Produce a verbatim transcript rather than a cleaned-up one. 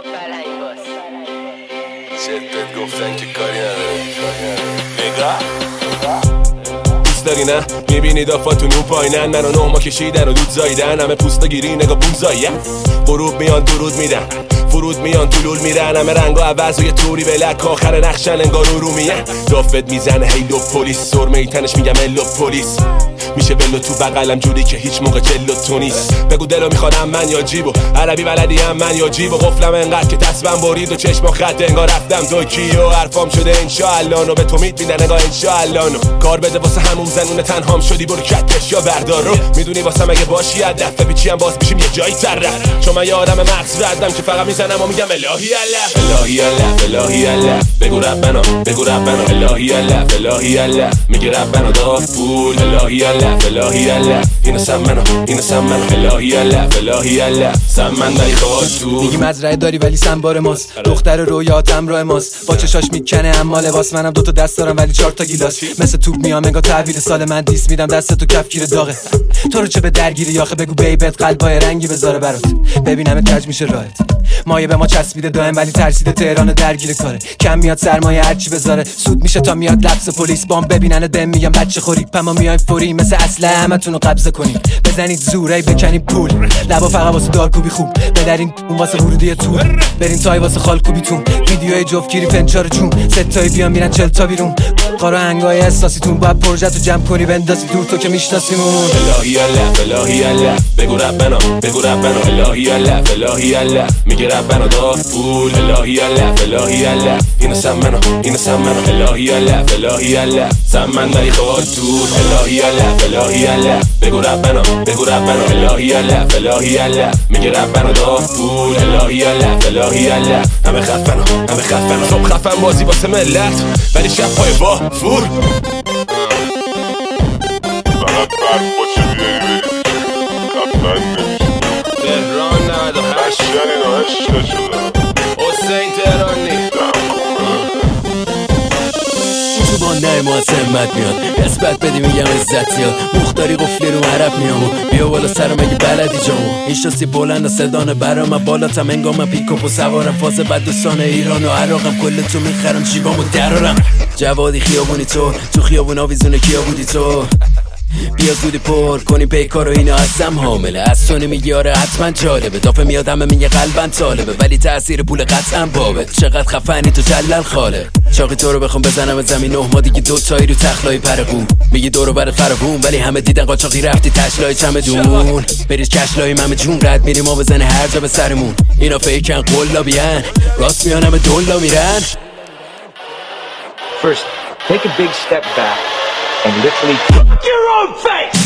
چت گفتن که کاری نداره نگاه دوست داری نه میبینی دافاتون اون پایینن منو نه ما کشیدن و دود زایدن همه پوستا گیری نگاه بوم زایه غروب میان درود میدن فرود میان طلول میرن همه رنگا عوض و یه طوری بلک آخر نقشن انگار رومیه دافت میزنه هیلو پلیس سرمه ای تنش میگم الو پلیس میشه بلو تو بغلم جوری که هیچ موقع جلو تو نیست بگو دلو میخوادم من یا جیبو عربی بلدی هم من یا جیبو قفلم انقدر که تصبم برید و چشم و خط انگار رفتم توکیو حرفام شده انشاءالله نو به تو مید میدن نگاه انشاءالله نو کار بده واسه همون زنونه تنهام شدی برو کتش یا بردار رو میدونی واسه مگه باشی هدف پیچی هم باز میشیم یه جایی طرف چون من یه آدم مغز ردم که فقط میزنم و میگم الهی الله الهی الله الهی الله بگو ربنا بگو ربنا الهی الله الهی الله میگه ربنا داف پول الهی الله الهی الله اینو سمنو اینو سمنو الهی الله الهی الله سمن داری خود تو میگی مزرعه داری ولی سنبار ماست دختر رویات همراه ماست با چشاش میکنه اما لباس منم دوتا دست دارم ولی چهار تا گیلاس مثل توپ میام انگار تحویل سال من دیس میدم دست تو کفگیر داغه تو رو چه به درگیری آخه بگو بیبت قلبای رنگی بذاره برات ببینم کج میشه راحت مایه به ما چسبیده دائم ولی ترسیده تهران درگیر کاره کم میاد سرمایه هرچی بذاره سود میشه تا میاد لبس پلیس بام ببینن دم میگم بچه خوری پما میایم فوری مثل اصله همتون رو قبضه کنین بزنید زوری بکنین پول لبا فقط واسه دارکوبی خوب بدرین اون واسه ورودی تو برین تای واسه خالکوبیتون ویدیوهای جفتگیری فنچار چون ستایی بیان میرن چهل تا بیرون قارا هنگای احساسیتون باید پروژه‌تو جمع کنی بندازی دور تو که میشناسیمون الهی الله الهی الله بگو ربنا بگو ربنا الهی الله الهی الله میگه ربنا داف پول الهی الله الهی الله اینو سمنو اینو سمنو الهی الله الهی الله سمن داری خود دور الهی الله الهی الله بگو ربنا بگو ربنا الهی الله الهی الله میگه ربنا داف پول الهی الله الهی الله همه خفنو همه خفنو صبح خفن بازی واسه ملت ولی شب پای با فور فقط برد باشه بیایی خفن نمیشه تهران نود و هشت اشیانی نا عشق شده حسین تهرانی تو با نرم و از همت میاد نسبت بدی میگم عزت یاد مختاری قفلی رو عرب میامو بیا بالا سرم اگه بلدی جامو این شاسی بلند و صدانه برام بالاتم انگام پیکاپ و سوارم فاز بدوستان ایران و عراقم کل تو میخرم جیبامو درارم جوادی خیابونی تو تو خیابون آویزونه کیا بودی تو بیا زودی پر کنی پیکار و اینو ازم حامله از تو نمیگی آره حتما جالبه دافه میاد همه میگه قلبم طالبه ولی تأثیر پول قطعا بابه چقدر خفنی تو جلل خاله چاقی تو رو بخوام بزنم از زمین نه ما دیگه دو تایی رو تخلای پرقون میگی دورو بر فرقون ولی همه دیدن قاچاقی رفتی تشلای چمدون بریز کشلای ممه جون رد میریم ما بزنه هر جا به سرمون اینا فیکن قلا بیان راست میان همه دولا میرن First, take a big step back and literally kick your own face!